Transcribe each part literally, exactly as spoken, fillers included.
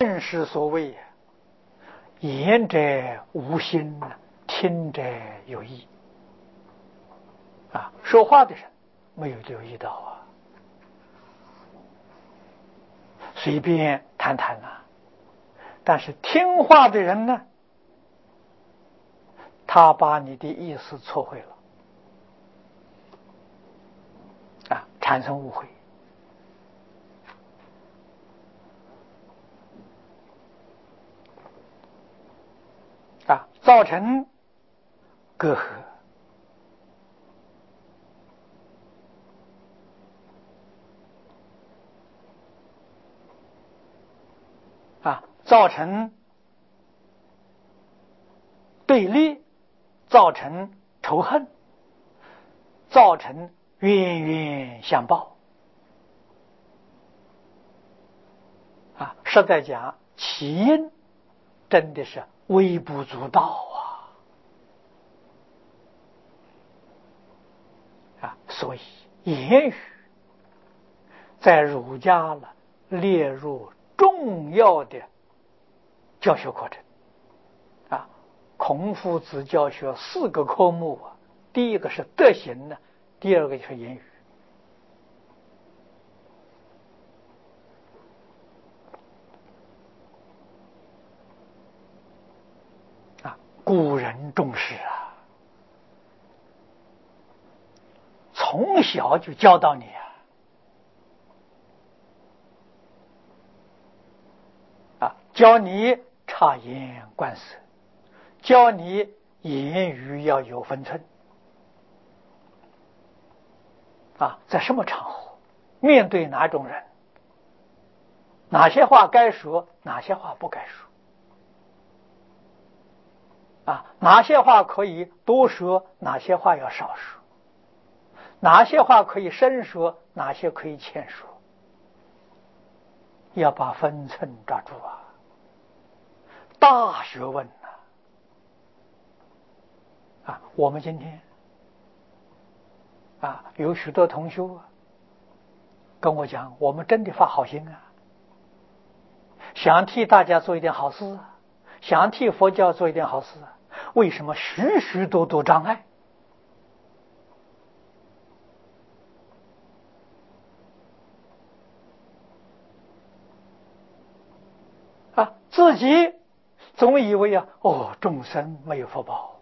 正是所谓言者无心，听者有意啊，说话的人没有留意到啊，随便谈谈啊，但是听话的人呢，他把你的意思错会了啊，产生误会啊，造成隔阂啊，造成对立，造成仇恨，造成冤冤相报啊！实在讲，起因真的是微不足道啊！啊，所以言语在儒家了列入重要的教学课程啊。孔夫子教学四个科目啊，第一个是德行呢，第二个就是言语啊。古人重视啊，从小就教导你啊，啊，教你察言观色，教你言语要有分寸啊，在什么场合面对哪种人，哪些话该说，哪些话不该说啊，哪些话可以多说，哪些话要少说，哪些话可以深说，哪些可以浅说，要把分寸抓住啊，大学问呐！啊，我们今天啊，有许多同学啊跟我讲，我们真的发好心啊，想替大家做一点好事啊，想替佛教做一点好事啊，为什么许许多多障碍啊？自己总以为啊，哦，众生没有福报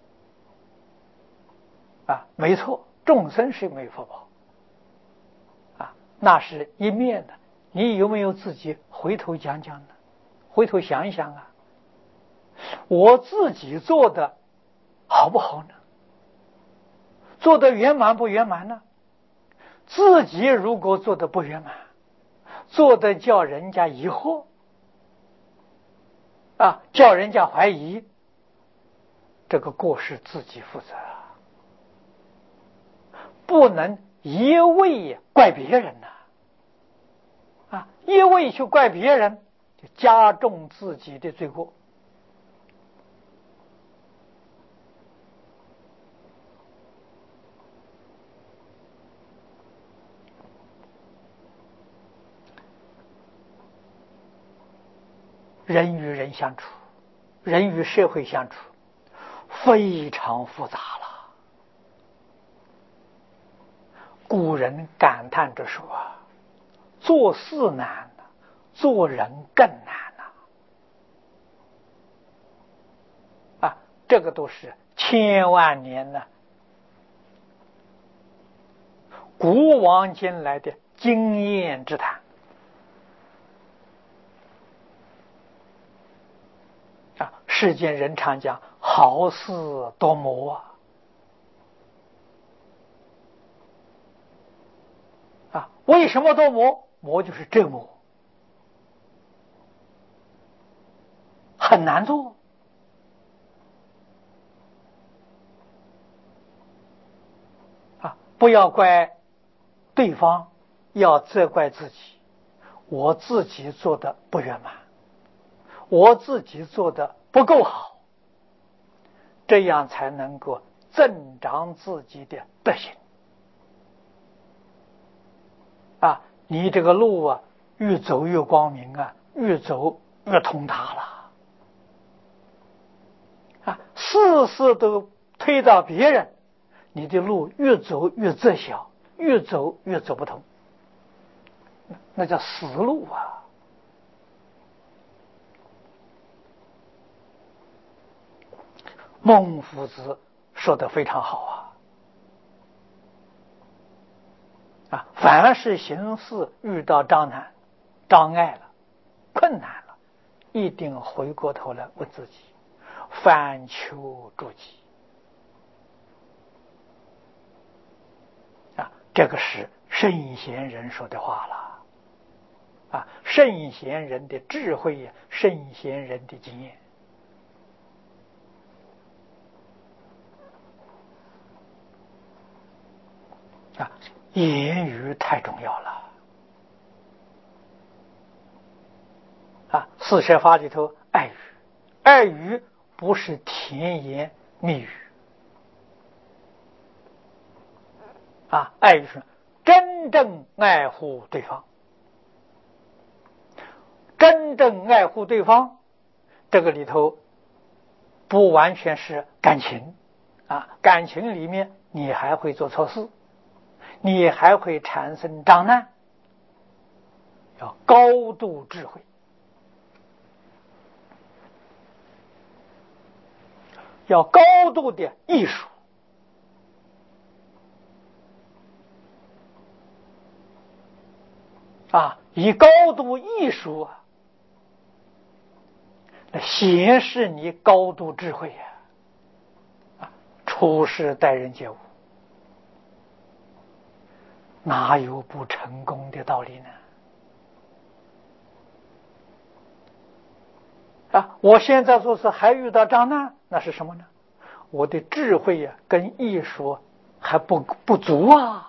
啊，没错，众生是没有福报啊，那是一面的。你有没有自己回头讲讲呢？回头想一想啊，我自己做的好不好呢？做的圆满不圆满呢？自己如果做的不圆满，做的叫人家疑惑啊，叫人家怀疑，这个过失自己负责啊，不能一味怪别人呐啊，啊，一味去怪别人，就加重自己的罪过。人与人相处，人与社会相处非常复杂了。古人感叹着说啊，做事难，做人更难啊！啊，这个都是千万年呢古往今来的经验之谈啊！世间人常讲好事多磨啊！啊，为什么多磨？磨就是折磨，很难做啊！不要怪对方，要责怪自己，我自己做的不圆满，我自己做的不够好，这样才能够增长自己的德行啊！你这个路啊，越走越光明啊，越走越通达了啊，事事都推到别人，你的路越走越窄小，越走越走不通，那叫死路啊！孟夫子说得非常好啊！啊，凡是行事遇到障难、障碍了、困难了，一定回过头来问自己，反求诸己。啊，这个是圣贤人说的话了。啊，圣贤人的智慧呀，圣贤人的经验。啊，言语太重要了。啊，四摄法里头，爱语，爱语不是甜言蜜语。啊，爱语是真正爱护对方，真正爱护对方，这个里头不完全是感情啊，感情里面你还会做错事，你还会产生障难，要高度智慧，要高度的艺术。啊，以高度艺术啊，来显示你高度智慧呀！啊，处事待人接物，哪有不成功的道理呢？啊，我现在做事还遇到障难，那是什么呢？我的智慧呀、啊，跟艺术还不不足啊！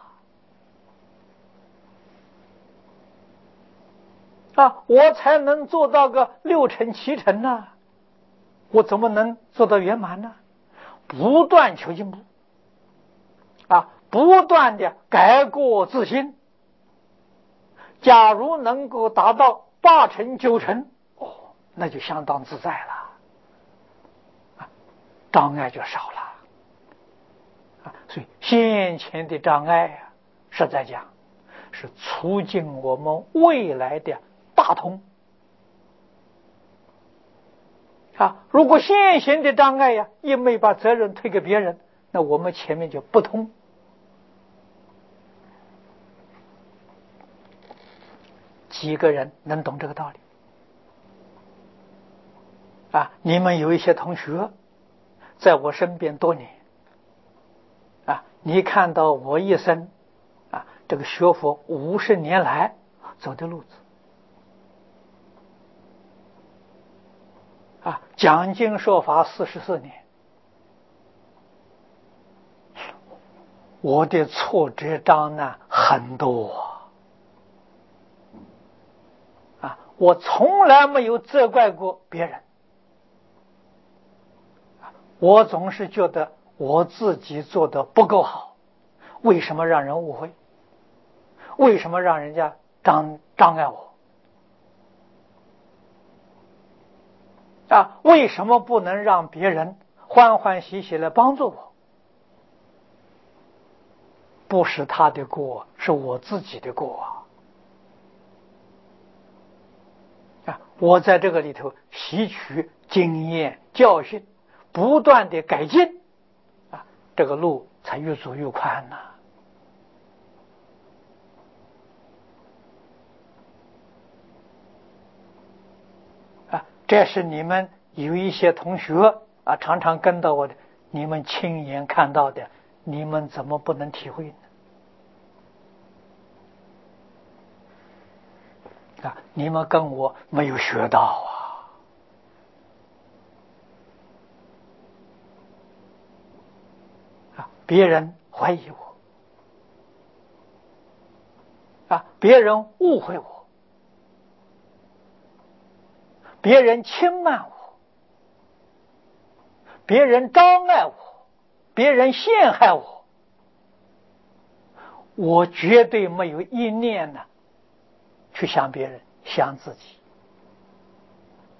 啊，我才能做到个六成七成呢、啊，我怎么能做到圆满呢？不断求进步，啊，不断的改过自新。假如能够达到八成九成，哦，那就相当自在了，啊，障碍就少了，啊，所以先前的障碍啊，实在讲是促进我们未来的大通。啊，如果现行的障碍呀，一昧把责任推给别人，那我们前面就不通。几个人能懂这个道理？啊，你们有一些同学在我身边多年，啊，你看到我一生啊，这个学佛五十年来走的路子，啊，讲经说法四十四年，我的挫折障难很多啊，我从来没有责怪过别人，我总是觉得我自己做的不够好，为什么让人误会？为什么让人家障障碍我？啊，为什么不能让别人欢欢喜喜来帮助我？不是他的过，是我自己的过啊！啊，我在这个里头吸取经验教训，不断的改进，啊，这个路才越走越宽呐！啊，这是你们有一些同学啊，常常跟到我的，你们亲眼看到的，你们怎么不能体会呢？啊，你们跟我没有学到啊！啊，别人怀疑我，啊，别人误会我，别人轻慢我，别人障碍我，别人陷害我，我绝对没有一念呢去想别人，想自己。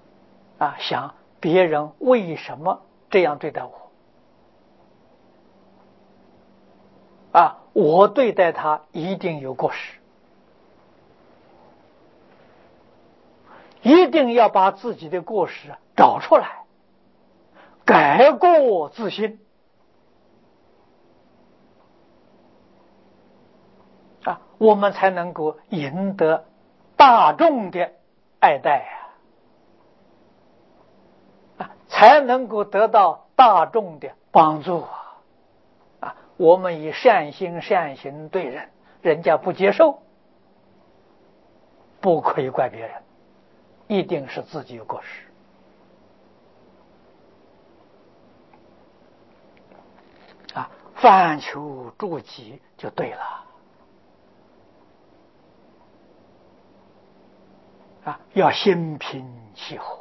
啊，想别人为什么这样对待我？啊，我对待他一定有过失，一定要把自己的过失找出来，改过自新。啊，我们才能够赢得大众的爱戴啊，啊，才能够得到大众的帮助啊！啊，我们以善心善行对人，人家不接受，不可以怪别人，一定是自己有过失啊！反求诸己就对了。啊，要心平气和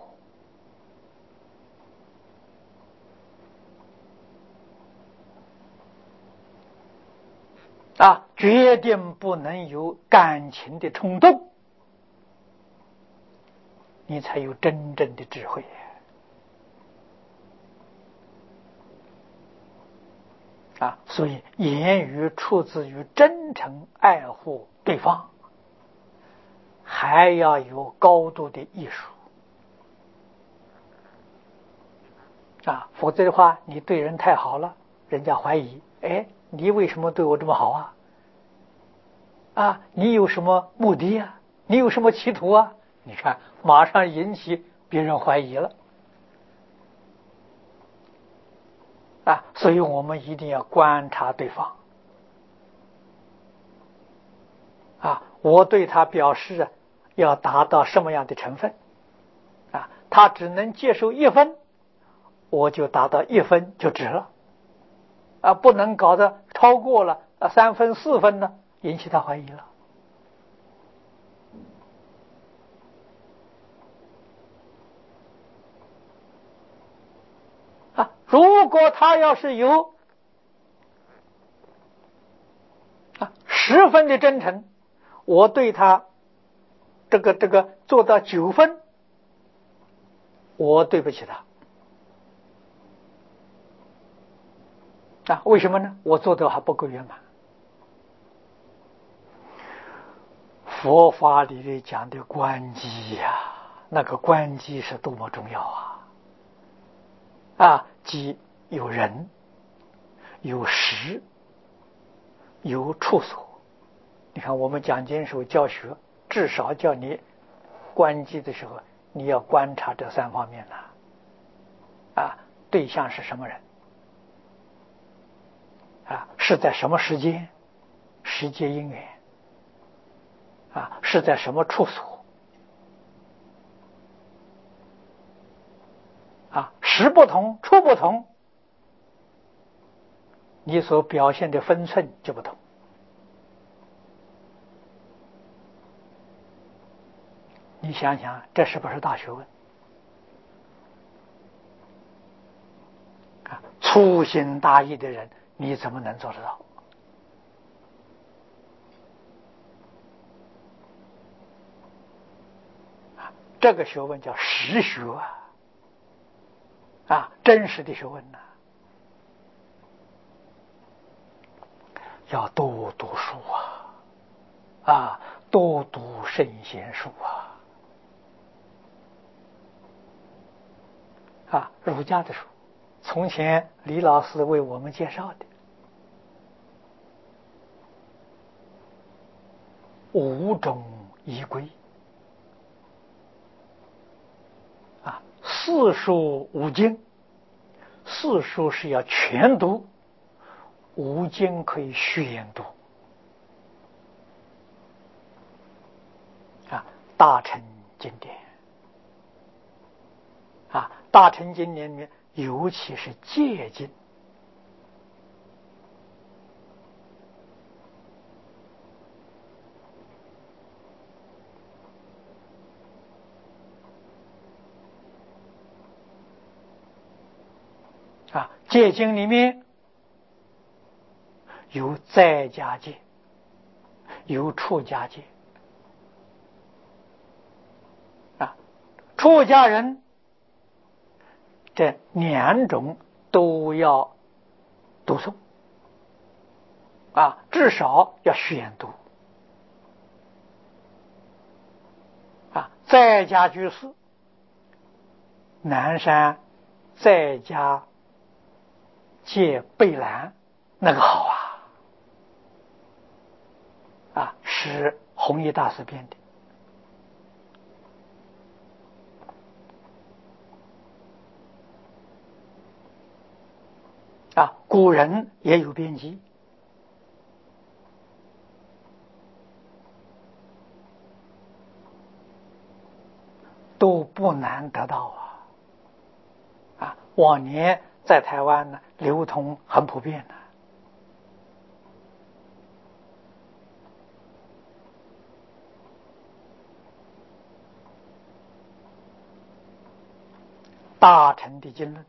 啊，决定不能有感情的冲动，你才有真正的智慧啊！所以言语出自于真诚爱护对方，还要有高度的艺术啊，否则的话，你对人太好了，人家怀疑，哎，你为什么对我这么好啊？啊，你有什么目的啊？你有什么企图啊？你看，马上引起别人怀疑了啊！所以我们一定要观察对方啊，我对他表示要达到什么样的成分啊？他只能接受一分，我就达到一分就值了啊，不能搞得超过了啊三分四分呢，引起他怀疑了啊。如果他要是有啊十分的真诚，我对他这个这个做到九分，我对不起他啊，为什么呢？我做的还不够圆满。佛法里面讲的观机呀、啊，那个观机是多么重要啊！啊，即有人、有时、有处所。你看，我们讲经时候教学，至少叫你观机的时候，你要观察这三方面呐。啊，对象是什么人？啊，是在什么时间？时节因缘。啊，是在什么处所？啊，时不同，处不同，你所表现的分寸就不同。你想想，这是不是大学问？啊，粗心大意的人，你怎么能做得到？啊，这个学问叫实学啊，啊，真实的学问呢、啊，要多读书啊，啊，多读圣贤书啊，啊，儒家的书，从前李老师为我们介绍的五种仪规啊，四书五经，四书是要全读，五经可以选读啊，大乘经典啊，大乘经典里面尤其是戒经啊，戒经里面有在家戒，有出家戒啊，出家人这两种都要读诵啊，至少要宣读啊。在家居士，南山在家借贝兰那个好啊啊，是弘一大师编的。啊，古人也有编辑，都不难得到啊！啊，往年在台湾呢，流通很普遍的。大乘的经论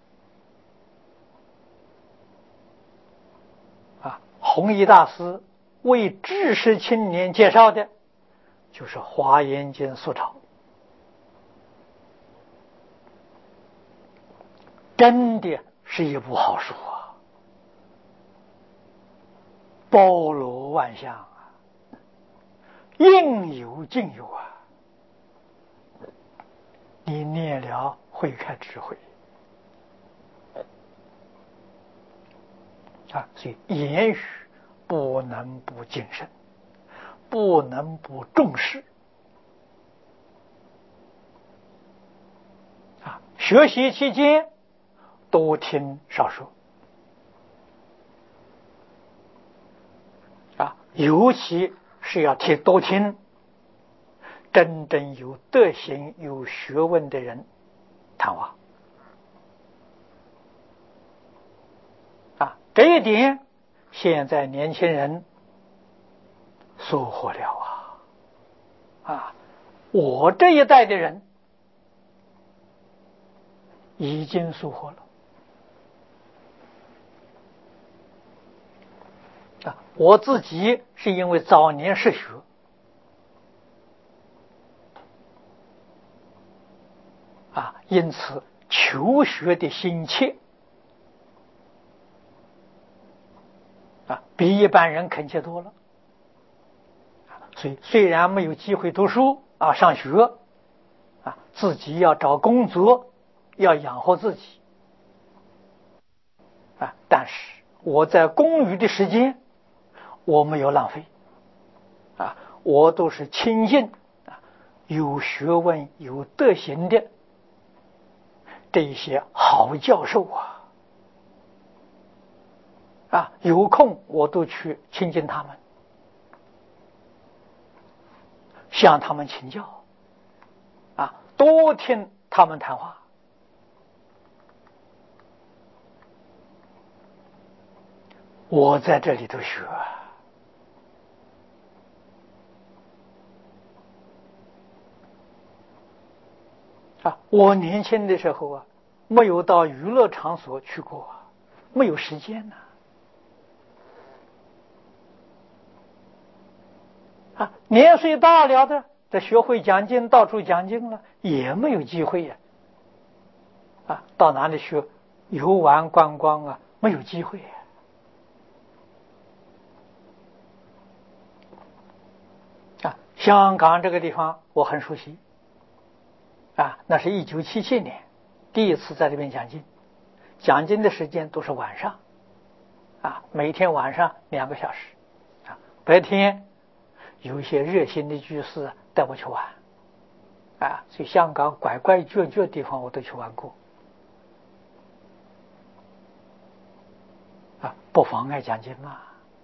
啊，弘一大师为知识青年介绍的，就是《华严经》素钞，真的是一部好书啊，包罗万象啊，应有尽有啊，你念了会开智慧啊，所以言语不能不谨慎，不能不重视啊。学习期间多听少说啊，尤其是要听多听真正有德行、有学问的人谈话啊，这一点现在年轻人收获了啊啊！我这一代的人已经收获了啊！我自己是因为早年失学啊，因此求学的心切啊，比一般人恳切多了。所以虽然没有机会读书啊，上学啊，自己要找工作，要养活自己啊，但是我在公余的时间，我没有浪费啊，我都是亲近啊有学问、有德行的这些好教授啊啊，有空我都去亲近他们，向他们请教啊，多听他们谈话。我在这里头学啊，我年轻的时候啊，没有到娱乐场所去过，没有时间呢啊。年岁大了的，这学会讲经，到处讲经了，也没有机会呀啊，到哪里去游玩观光啊，没有机会呀啊。香港这个地方我很熟悉啊，那是一九七七年第一次在这边讲经，讲经的时间都是晚上啊，每天晚上两个小时啊，白天有一些热心的居士带我去玩啊，所以香港拐拐角角的地方我都去玩过啊，不妨碍讲经嘛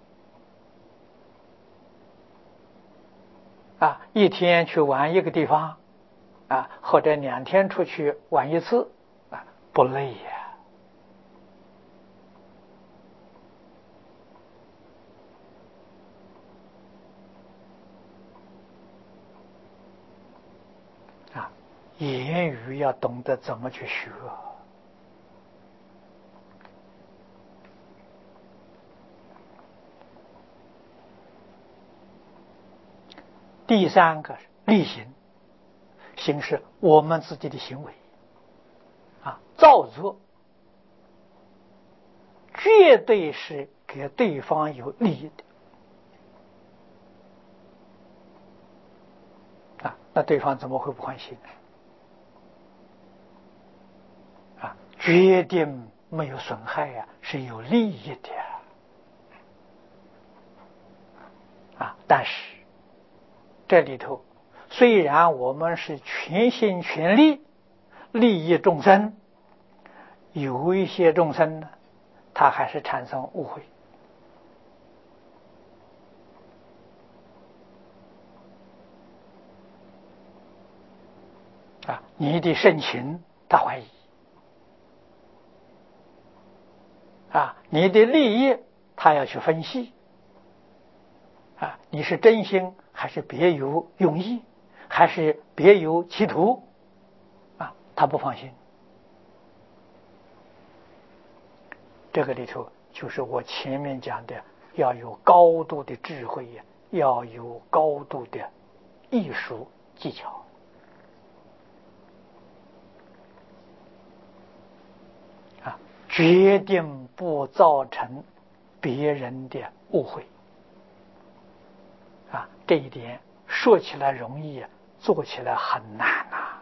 啊，一天去玩一个地方啊，或者两天出去玩一次啊，不累呀啊，言语要懂得怎么去学。第三个是力行，行是我们自己的行为啊，造作绝对是给对方有利益的啊，那对方怎么会不欢喜呢？啊，决定没有损害呀、啊，是有利益的啊。但是这里头虽然我们是全心全力利益众生，有一些众生呢，他还是产生误会啊，你的盛情他怀疑啊，你的利益他要去分析啊，你是真心还是别有用意，还是别有企图啊，他不放心。这个里头就是我前面讲的，要有高度的智慧呀，要有高度的艺术技巧啊，决定不造成别人的误会啊，这一点说起来容易，做起来很难呐。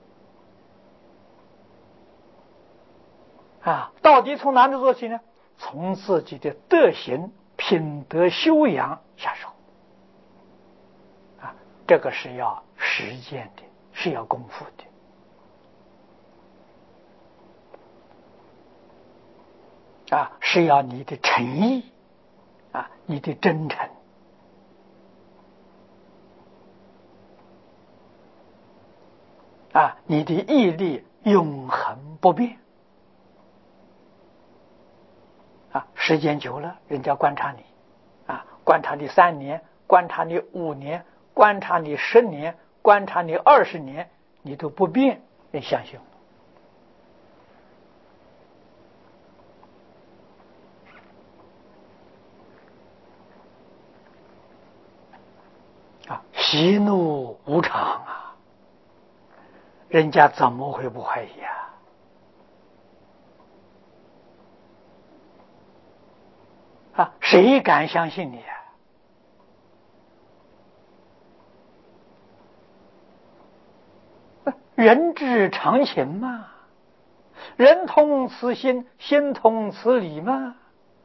啊，到底从哪里做起呢？从自己的德行、品德修养下手。啊，这个是要实践的，是要功夫的。啊，是要你的诚意，啊，你的真诚。啊，你的毅力永恒不变。啊，时间久了，人家观察你，啊，观察你三年，观察你五年，观察你十年，观察你二十年，你都不变，人相信。啊，喜怒无常啊，人家怎么会不怀疑啊？啊，谁敢相信你啊？人之常情嘛，人通此心，心通此理嘛。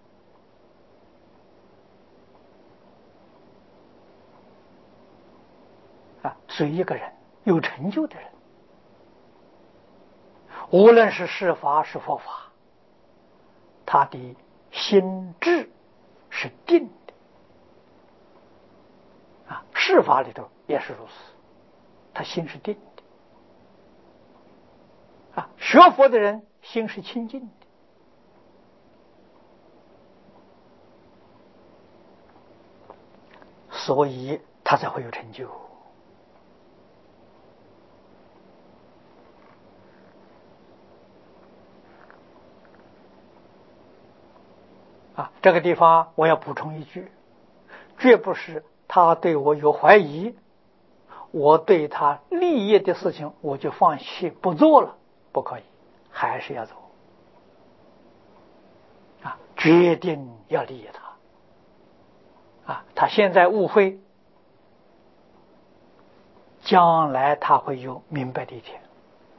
啊，所以一个人有成就的人，无论是事法是佛法，他的心智是定的。啊，事法里头也是如此，他心是定的。啊，学佛的人心是清净的，所以他才会有成就。啊，这个地方我要补充一句，绝不是他对我有怀疑，我对他利益的事情我就放弃不做了，不可以，还是要做。啊，决定要利益他。啊，他现在误会，将来他会有明白的一天。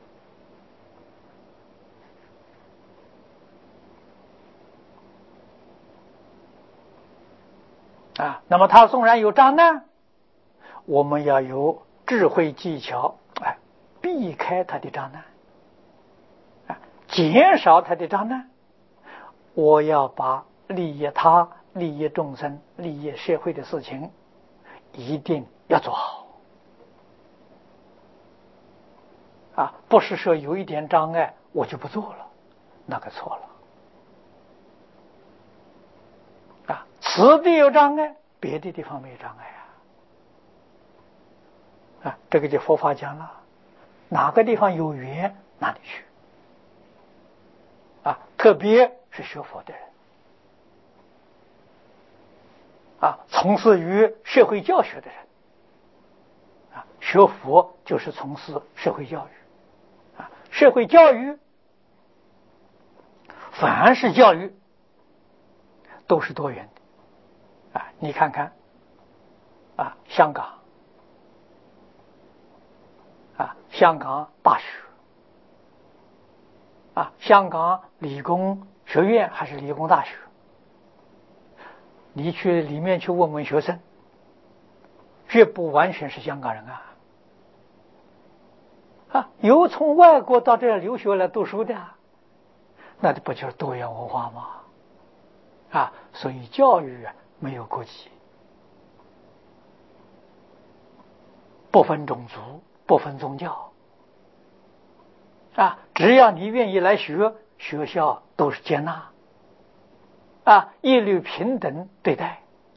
啊，那么他纵然有障碍，我们要有智慧技巧，哎，避开他的障碍，啊，减少他的障碍。我要把利益他、利益众生、利益社会的事情，一定要做好。啊，不是说有一点障碍我就不做了，那个错了。啊，此地有障碍，别的地方没有障碍啊！啊，这个就佛法讲了，哪个地方有缘哪里去。啊，特别是学佛的人，啊，从事于社会教学的人，啊，学佛就是从事社会教育，啊，社会教育凡是教育都是多元的啊！你看看啊，香港啊，香港大学啊，香港理工学院还是理工大学，你去里面去问问学生，绝不完全是香港人啊！啊，有从外国到这儿留学来读书的，那不就是多元文化吗？啊，所以教育啊没有国籍，不分种族，不分宗教，啊，只要你愿意来学，学校都是接纳，啊，一律平等对待。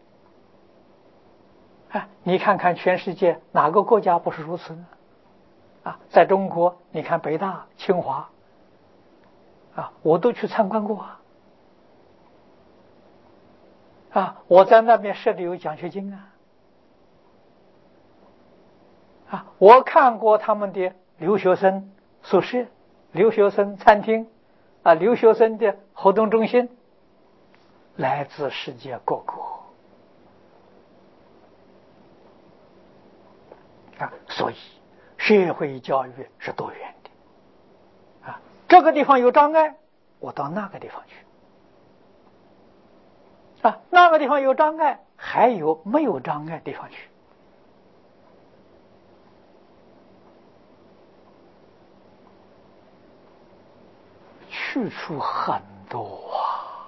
啊，你看看全世界哪个国家不是如此呢？啊，在中国，你看北大、清华，啊，我都去参观过啊。啊，我在那边设立有奖学金啊。啊，我看过他们的留学生宿舍、留学生餐厅，啊，留学生的活动中心，来自世界各国。啊，所以社会教育是多元的。啊，这个地方有障碍，我到那个地方去。啊，那个地方有障碍，还有没有障碍地方去。去处很多啊，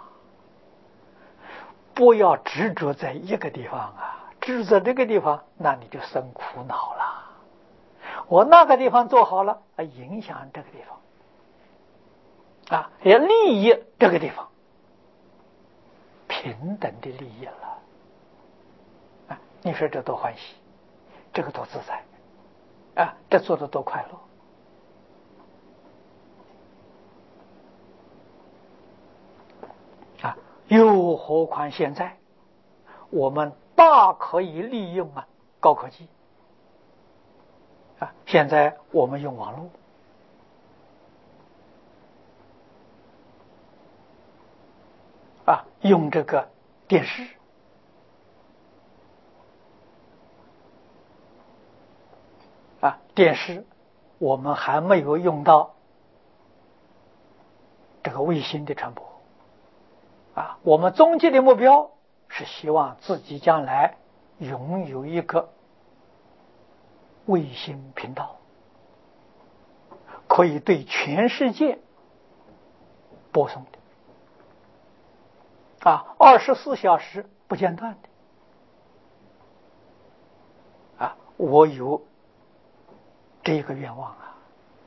不要执着在一个地方啊，执着这个地方，那你就生苦恼了。我那个地方做好了，啊，影响这个地方，啊，也利益这个地方，平等的利益了，啊，你说这多欢喜，这个多自在，啊，这做的多快乐。啊，又何况现在我们大可以利用啊高科技啊！现在我们用网络啊，用这个电视啊，电视我们还没有用到这个卫星的传播啊。我们终极的目标是希望自己将来拥有一个卫星频道，可以对全世界播送的啊，二十四小时不间断的啊。我有这个愿望啊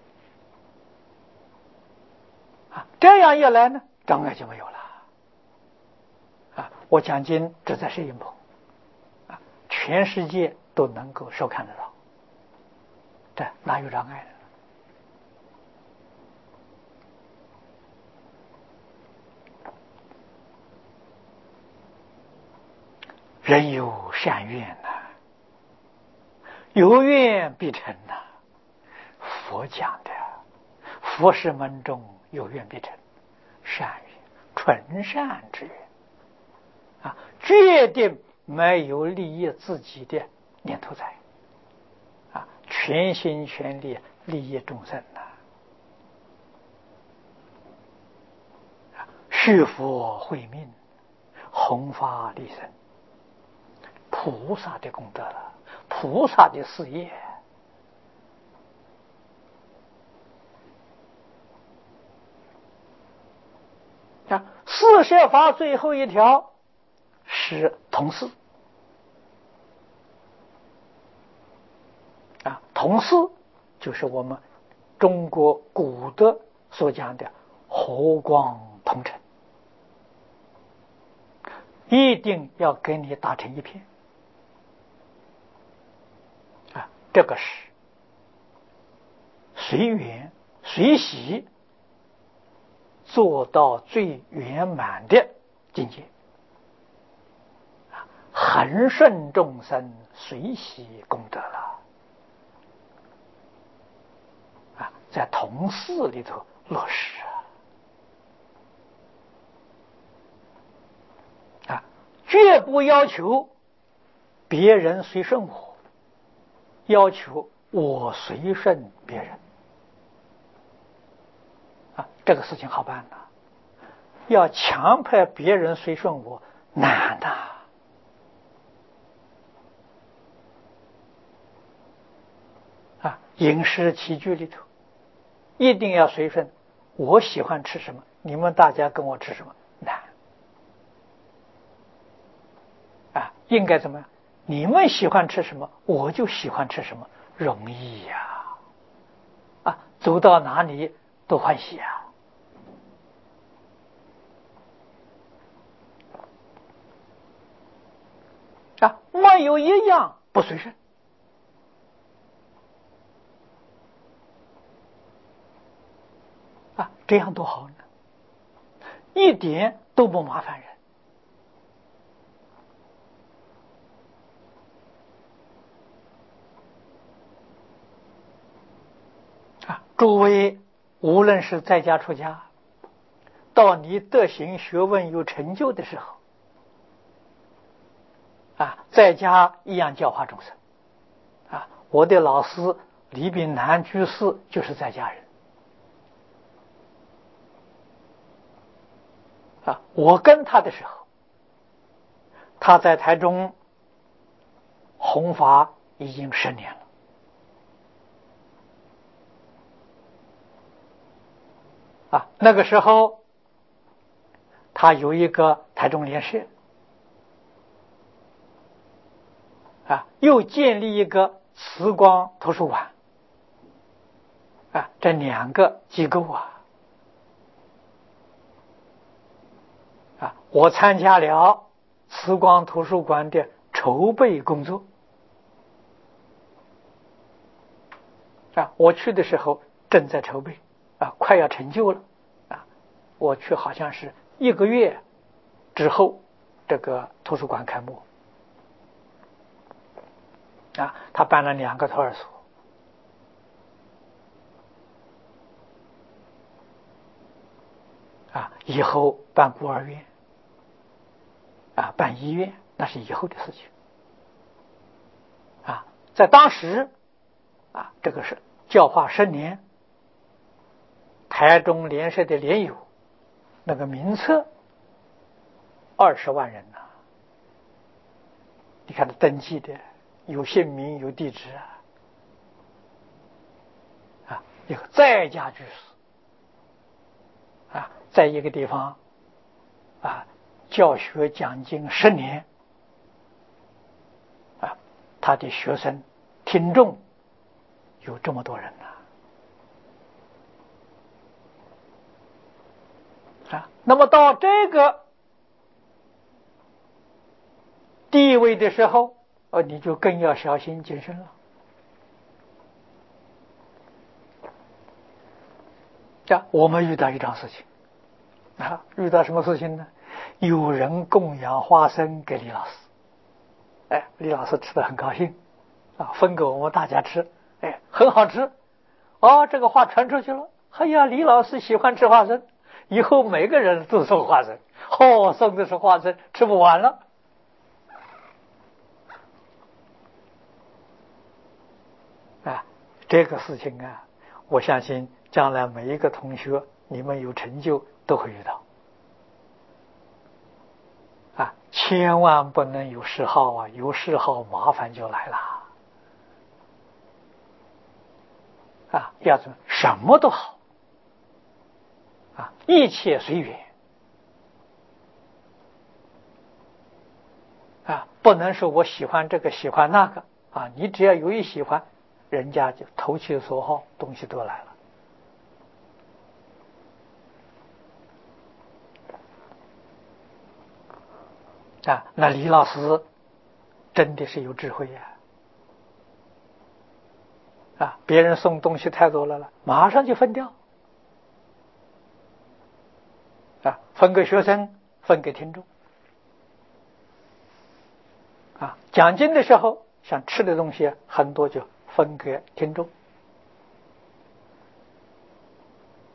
啊，这样一来呢，障碍就没有了啊。我讲经只在摄影棚啊，全世界都能够收看得到，这哪有障碍呢？人有善愿呐、啊，有愿必成呐、啊。佛讲的，佛事门中有愿必成，善愿，纯善之愿啊，决定没有利益自己的念头在啊，全心全力利益众生呐、啊，续佛慧命，弘法利生，菩萨的功德了，菩萨的事业。啊，四摄法最后一条是同事啊，同事就是我们中国古德所讲的和光同尘，一定要跟你打成一片啊，这个是随缘随喜做到最圆满的境界，恒顺众生，随喜功德了啊，在同事里头落实越不要求别人随顺我，要求我随顺别人啊，这个事情好办呐。要强迫别人随顺我，难呐。啊，饮食起居里头，一定要随顺。我喜欢吃什么，你们大家跟我吃什么，难。啊，应该怎么样？你们喜欢吃什么，我就喜欢吃什么，容易呀！啊，走到哪里都欢喜呀！啊，没有一样不随顺。啊，这样多好呢，一点都不麻烦人。啊，诸位无论是在家出家，到你德行学问有成就的时候，啊，在家一样教化众生。啊，我的老师李炳南居士就是在家人。啊，我跟他的时候，他在台中弘法已经十年了。啊，那个时候他有一个台中联社，啊，又建立一个慈光图书馆，啊，这两个机构啊，啊，我参加了慈光图书馆的筹备工作。啊，我去的时候正在筹备，啊，快要成就了，啊，我去好像是一个月之后，这个图书馆开幕。啊，他办了两个托儿所，啊，以后办孤儿院，啊，办医院，那是以后的事情。啊，在当时，啊，这个是教化十年，台中联社的联友，那个名册二十万人呐、啊，你看他登记的有姓名有地址啊，啊，一个在家居士，啊，在一个地方，啊，教学讲经十年，啊，他的学生听众有这么多人呢、啊，啊，那么到这个地位的时候，呃，你就更要小心谨慎了。啊，我们遇到一桩事情，啊，遇到什么事情呢？有人供养花生给李老师，哎，李老师吃得很高兴，啊，分给我们大家吃，哎，很好吃。哦，这个话传出去了，哎呀，李老师喜欢吃花生，以后每个人都送花生，哦，送的是花生，吃不完了。啊，这个事情啊，我相信将来每一个同学，你们有成就都会遇到。啊，千万不能有嗜好啊，有嗜好麻烦就来了。啊，要怎么什么都好，啊，一切随缘。啊，不能说我喜欢这个喜欢那个啊，你只要有一喜欢，人家就投其所好，东西都来了。啊，那李老师真的是有智慧呀！啊，别人送东西太多了了，马上就分掉。啊，分给学生，分给听众。啊，讲经的时候，像吃的东西很多就分给听众。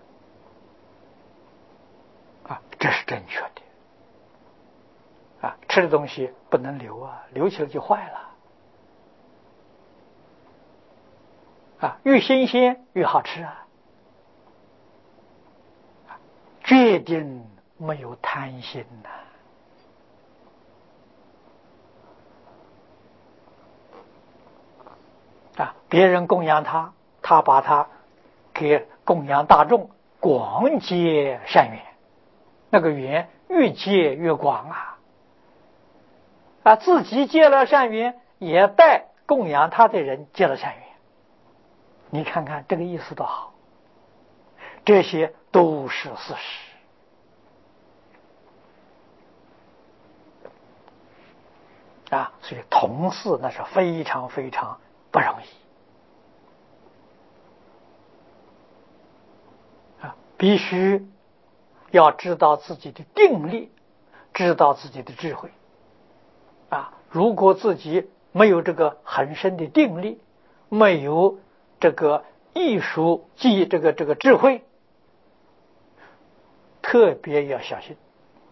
啊，这是正确的。啊， 吃的东西不能留啊，留起来就坏了。啊，越新鲜越好吃啊！决定没有贪心呐、啊！啊，别人供养他，他把他给供养大众，广结善缘，那个缘越结越广啊！啊，自己结了善缘，也带供养他的人结了善缘。你看看这个意思多好，这些都是事实啊！所以同事那是非常非常不容易啊！必须要知道自己的定力，知道自己的智慧啊！如果自己没有这个很深的定力，没有这个艺术技这个这个智慧，特别要小心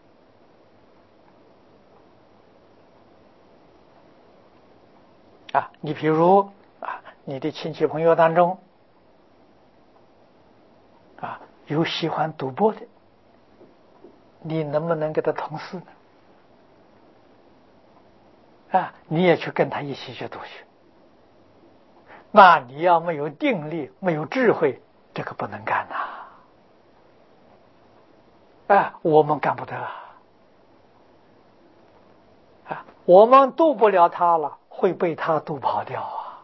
啊！你比如啊，你的亲戚朋友当中啊，有喜欢赌博的，你能不能给他同事呢？啊，你也去跟他一起去读学，那你要没有定力，没有智慧，这个不能干呐！啊，我们干不得啊！啊，我们渡不了他了，会被他渡跑掉啊！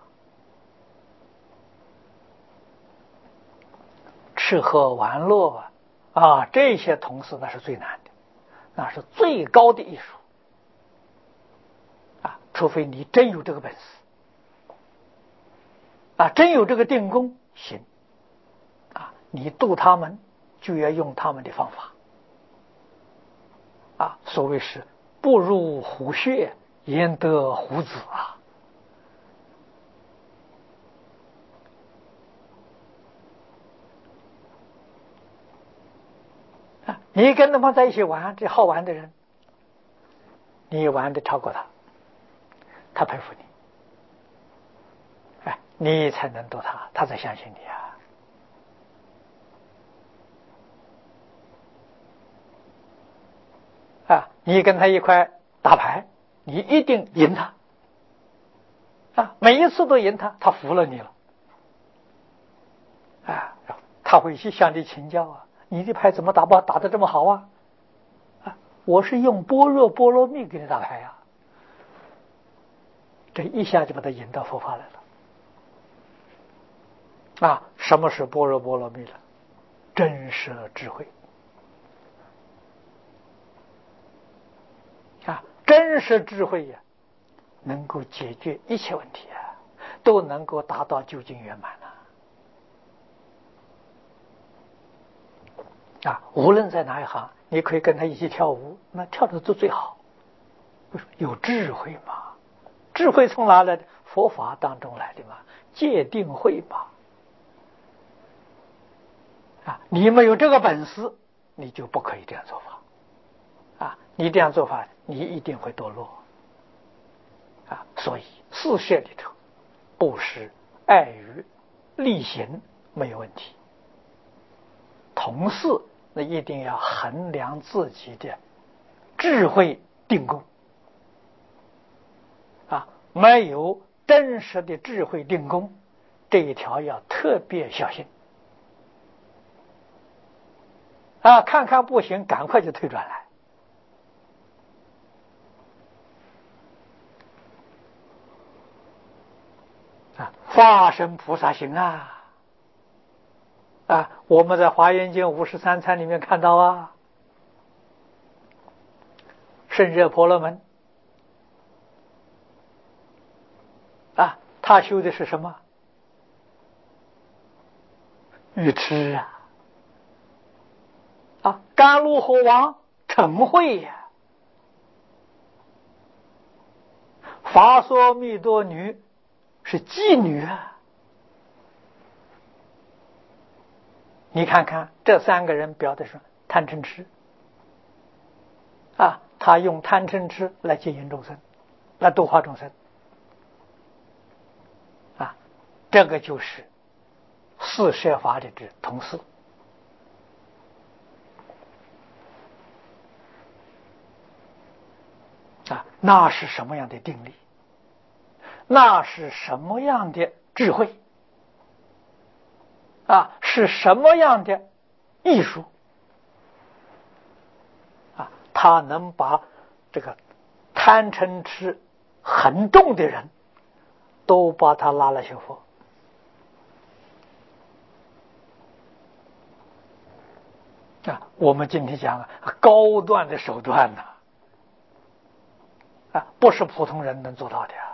吃喝玩乐啊，这些同事那是最难的，那是最高的艺术啊！除非你真有这个本事啊，真有这个定功，行啊，你渡他们就要用他们的方法啊。所谓是不入虎穴，焉得虎子啊！啊，你跟他们在一起玩，这好玩的人，你玩的超过他，他佩服你，哎，你才能渡他，他才相信你啊！啊，你跟他一块打牌，你一定赢他啊！每一次都赢他，他服了你了啊！他会去向你请教啊，你的牌怎么打不打得这么好啊？啊，我是用般若波罗蜜给你打牌啊！这一下就把他引到佛法来了啊！什么是般若波罗蜜了？真实智慧啊！真实智慧呀，能够解决一切问题啊，都能够达到究竟圆满了啊！无论在哪一行，你可以跟他一起跳舞，那跳的都最好。有智慧嘛？智慧从哪来的？佛法当中来的嘛，戒定慧嘛。啊，你没有这个本事，你就不可以这样做法。啊，你这样做法，你一定会堕落。啊，所以四摄里头，布施、爱语、力行没有问题。同事那一定要衡量自己的智慧定功。啊，没有真实的智慧定功，这一条要特别小心。啊，看看不行，赶快就退转来。啊，化身菩萨行啊！啊，我们在《华严经》五十三参里面看到啊，圣热婆罗门啊，他修的是什么？愚痴啊！啊，甘露火王嗔恚呀！伐娑弥多女是妓女啊！你看看这三个人表的是贪嗔痴啊， 他用贪嗔痴来接引众生，来度化众生。啊，这个就是四摄法里的同事。啊，那是什么样的定力？那是什么样的智慧？啊，是什么样的艺术？啊，他能把这个贪嗔痴很重的人，都把他拉来学佛。啊，我们今天讲啊，高端的手段呢、啊，啊，不是普通人能做到的啊。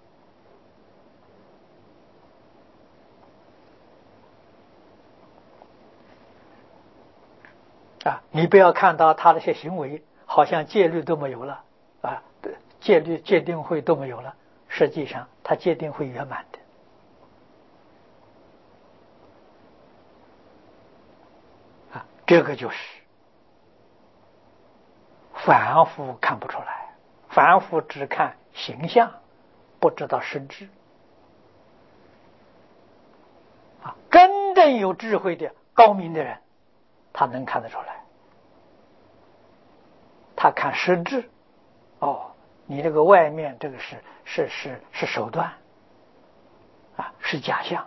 啊，你不要看到他那些行为，好像戒律都没有了啊，戒律戒定慧都没有了，实际上他戒定慧圆满的。啊，这个就是凡夫看不出来，凡夫只看形象，不知道实质。啊，真正有智慧的高明的人，他能看得出来，他看实质。哦，你这个外面这个是是是是手段，啊，是假象。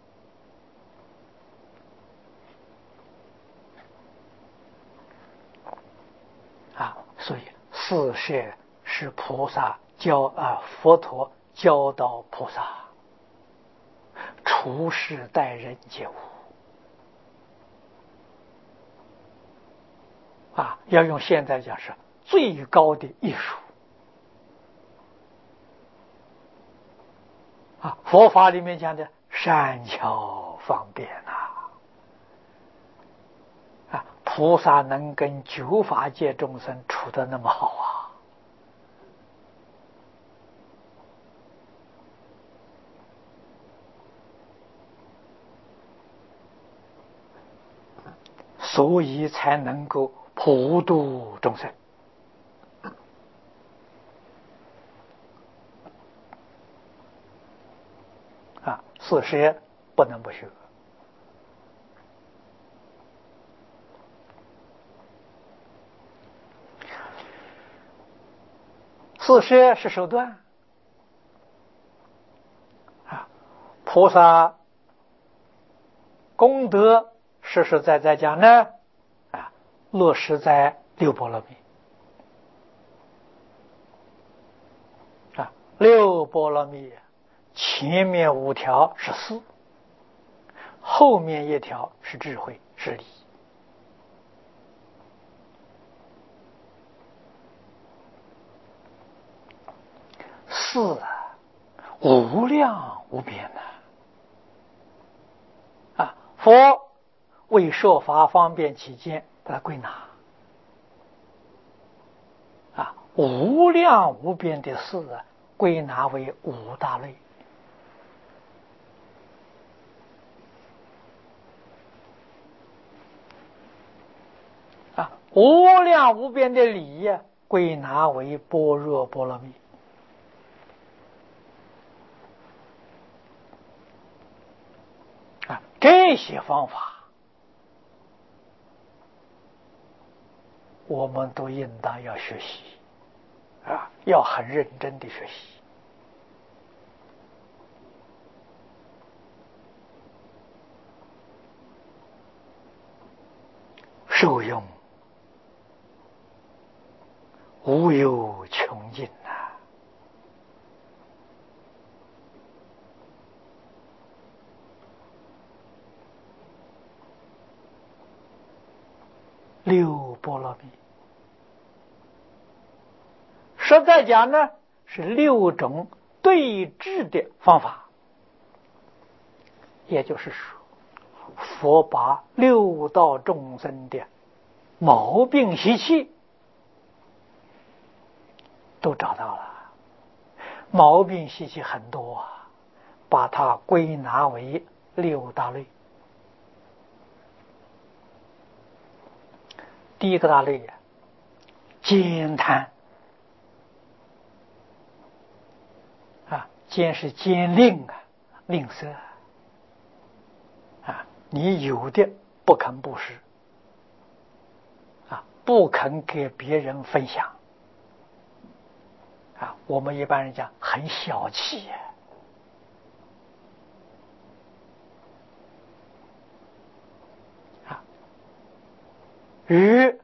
啊，所以四摄是菩萨教啊，佛陀教导菩萨处世待人接物。啊，要用现在讲是最高的艺术。啊，佛法里面讲的善巧方便呐。啊，菩萨能跟九法界众生处得那么好啊。所以才能够普度众生。啊，四摄不能不学。四摄是手段。啊，菩萨功德实实在在讲呢，啊，落实在六波罗蜜。啊，六波罗蜜前面五条是思，后面一条是智慧，是理。思啊，无量无边呐！啊，佛为说法方便起见，把它归纳。啊，无量无边的事啊，归纳为五大类。啊，无量无边的理呀、啊，归纳为般若波罗蜜。啊，这些方法，我们都应当要学习，啊，要很认真的学习。受用无有穷尽呐、啊！六波罗蜜，实在讲呢，是六种对治的方法。也就是说，佛把六道众生的毛病习气都找到了，毛病习气很多啊，把它归纳为六大类。第一个大类呀、啊， 慳贪啊，慳是慳吝啊，吝啬啊，你有的不肯布施啊，不肯给别人分享啊，我们一般人讲很小气呀。鱼